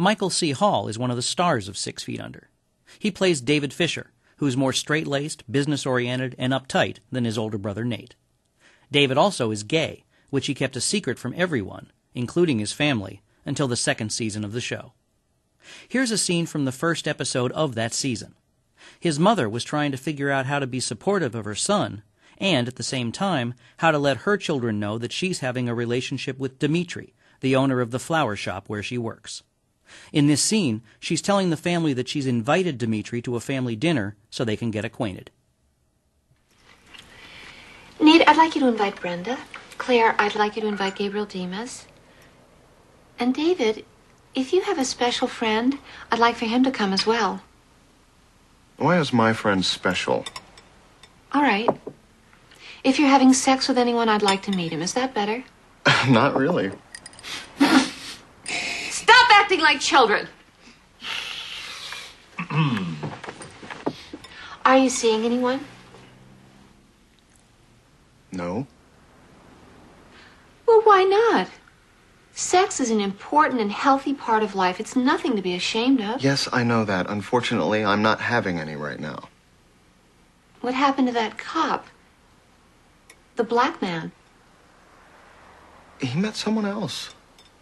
Michael C. Hall is one of the stars of 6 Feet Under. He plays David Fisher, who is more straight-laced, business-oriented, and uptight than his older brother Nate. David also is gay, which he kept a secret from everyone, including his family, until the 2nd season of the show. Here's a scene from the first episode of that season. His mother was trying to figure out how to be supportive of her son, and, at the same time, how to let her children know that she's having a relationship with Dimitri, the owner of the flower shop where she works. In this scene, she's telling the family that she's invited Dimitri to a family dinner so they can get acquainted. Nate, I'd like you to invite Brenda. Claire, I'd like you to invite Gabriel Dimas. And David, if you have a special friend, I'd like for him to come as well. Why is my friend special? All right. If you're having sex with anyone, I'd like to meet him. Is that better? Not really. Stop acting like children. Are you seeing anyone? No. Well, why not? Sex is an important and healthy part of life. It's nothing to be ashamed of. Yes, I know that. Unfortunately, I'm not having any right now. What happened to that cop? The black man. He met someone else.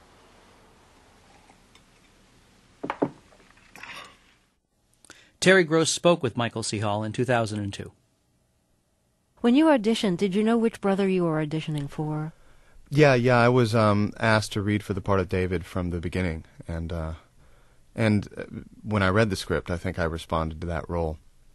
Terry Gross spoke with Michael C. Hall in 2002. When you auditioned, did you know which brother you were auditioning for? Yeah, I was asked to read for the part of David from the beginning, and when I read the script, I think I responded to that role.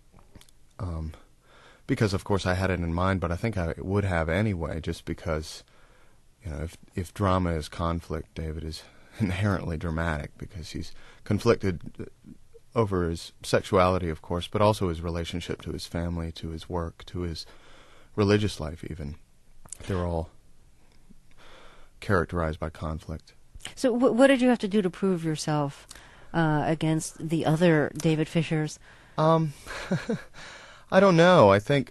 Because of course I had it in mind, but I think I would have anyway, just because, if drama is conflict, David is inherently dramatic because he's conflicted over his sexuality, of course, but also his relationship to his family, to his work, to his religious life even. They're all characterized by conflict. So what did you have to do to prove yourself against the other David Fishers? I don't know. I think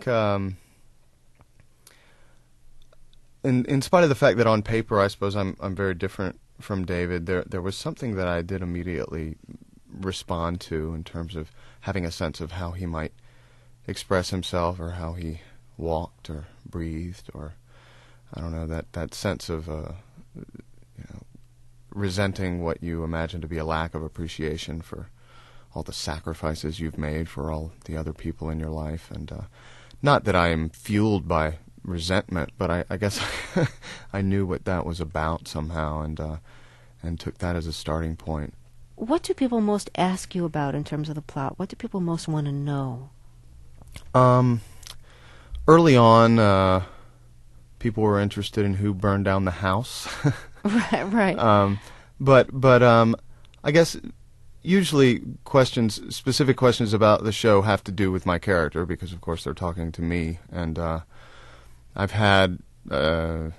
in spite of the fact that on paper I suppose I'm very different from David, there was something that I did immediately respond to in terms of having a sense of how he might express himself or how he walked or breathed, or I don't know, that sense of resenting what you imagine to be a lack of appreciation for all the sacrifices you've made for all the other people in your life. And not that I am fueled by resentment, but I guess I knew what that was about somehow, and took that as a starting point. What do people most ask you about in terms of the plot? What do people most want to know? Early on, people were interested in who burned down the house. Right. But I guess usually specific questions about the show have to do with my character, because of course they're talking to me. And I've had a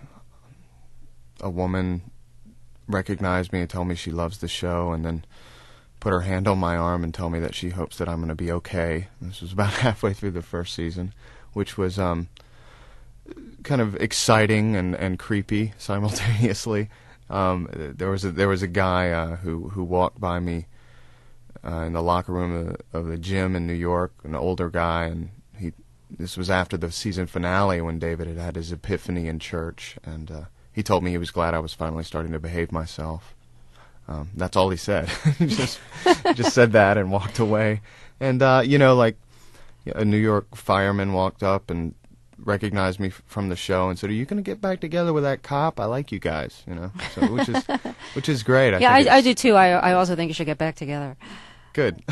woman recognize me and tell me she loves the show, and then put her hand on my arm and tell me that she hopes that I'm going to be okay. This was about halfway through the first season, which was kind of exciting and creepy simultaneously. There was a guy who walked by me in the locker room of the gym in New York, an older guy, and this was after the season finale when David had had his epiphany in church, and he told me he was glad I was finally starting to behave myself. That's all he said. just said that and walked away. And like a New York fireman walked up and recognized me from the show and said, "Are you going to get back together with that cop? I like you guys," so which is great. I do too. I also think you should get back together. Good.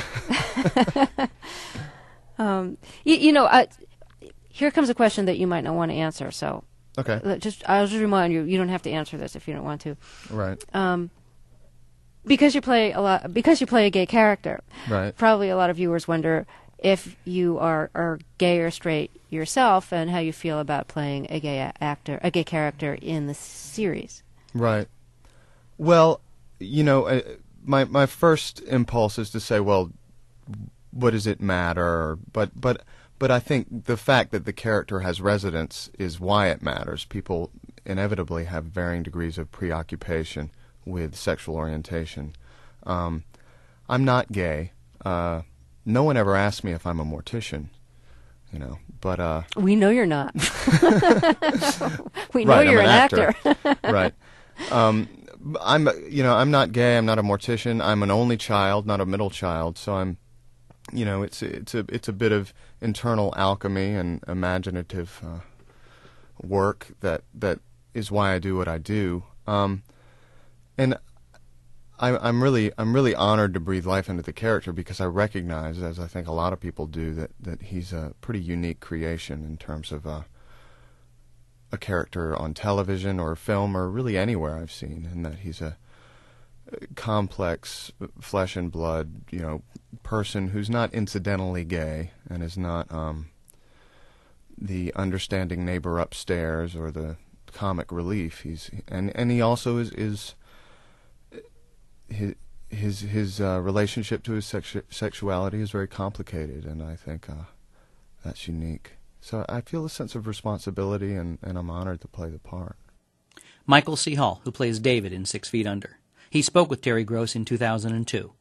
Here comes a question that you might not want to answer. So okay, I'll just remind you. You don't have to answer this if you don't want to. Right. Because you play a gay character. Right. Probably a lot of viewers wonder if you are gay or straight yourself, and how you feel about playing a gay character in the series. Right. Well, my first impulse is to say, well, what does it matter? But I think the fact that the character has resonance is why it matters. People inevitably have varying degrees of preoccupation with sexual orientation. I'm not gay. No one ever asked me if I'm a mortician, but we know you're not. We know right, you're I'm an actor. Right. I'm not gay. I'm not a mortician. I'm an only child, not a middle child. So I'm, it's a bit of internal alchemy and imaginative work that is why I do what I do. And I'm really honored to breathe life into the character because I recognize, as I think a lot of people do, that he's a pretty unique creation in terms of a character on television or film or really anywhere I've seen, and that he's a complex flesh and blood, person who's not incidentally gay and is not the understanding neighbor upstairs or the comic relief. And he also is his relationship to his sexuality is very complicated, and I think that's unique. So I feel a sense of responsibility, and I'm honored to play the part. Michael C. Hall, who plays David in 6 Feet Under. He spoke with Terry Gross in 2002.